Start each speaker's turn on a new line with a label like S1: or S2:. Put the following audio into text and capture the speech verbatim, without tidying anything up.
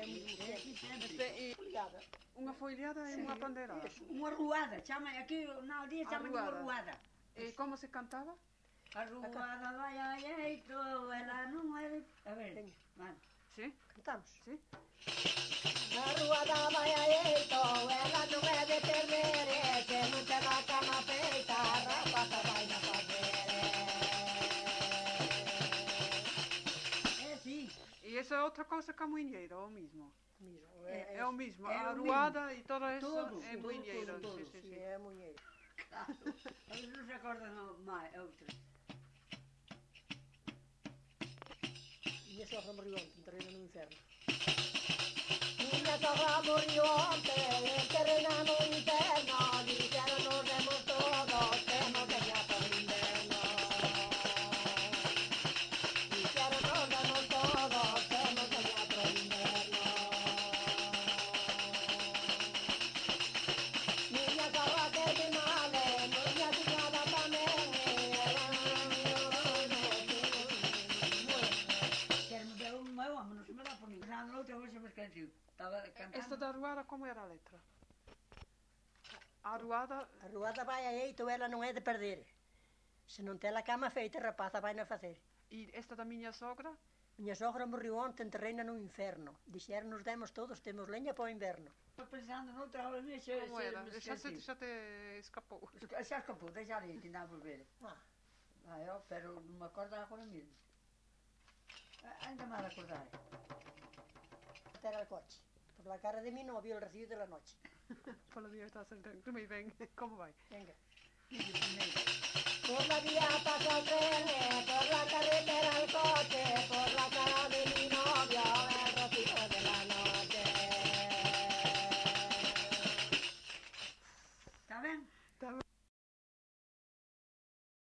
S1: Folhada.
S2: Unha folhada e unha pandeirada.
S3: Unha ruada, chama, aqui na aldea chama unha ruada.
S2: E como se cantaba?
S3: A ruada vai a eito, ela non é de... A ver, vale.
S2: Sí?
S1: Cantamos?
S2: Sí?
S1: A ruada vai a eito, ela non é de perder, se non te na cama feita, a rapata vai na fazer.
S3: É sí.
S2: E esa é outra cousa que a muiñeira, o mismo?
S1: Mismo,
S2: É o mismo,
S3: é
S2: a
S3: o
S2: ruada e todo eso
S3: Todo,
S2: é
S3: todo,
S2: muiñeira.
S3: todo, todo.
S2: Sí, sí,
S1: Si,
S2: sí.
S1: é a muñeira.
S3: Claro. Eles non se acordan máis, outros.
S1: Miña sogra morriu onte, enterrena no inferno. Miña sogra morriu onte, enterrena no inferno, dixeron nos demos todos, que non teña por inverno. Dixeron nos demos todos, que non teña por inverno. Miña sogra que de male, miña cuñada tamén, era
S3: Quero ver o meu home, non se me dá por mí. Na outra vez se me esqueciu. Estaba cantando.
S2: Esta da ruada, como era a letra? A ruada...
S1: A ruada vai a eito, ela non é de perder. Se non ten a cama feita, rapaza vai na facer.
S2: E esta da miña sogra?
S1: Miña sogra morriu onte, enterreina no inferno. Dixeron nos demos todos, temos leña para o inverno.
S3: Estou pensando noutra hora, me se,
S2: Como
S3: se
S2: era?
S3: me
S2: Xa, se,
S3: esqueci.
S2: xa te escapou.
S3: Xa escapou, deixa ali, que andamos ver.
S1: Ah,
S3: Ah, eu, pero non me acordo agora mesmo. Ah, ainda me recordaré.
S1: era el coche. Por la cara de mi novio, el recibo de la noche.
S2: Polo día estás entendo, moi ben. Como vai?
S1: Venga.
S3: Primeiro.
S1: Por la vía pasa el tren, por la carretera el coche, por la cara de mi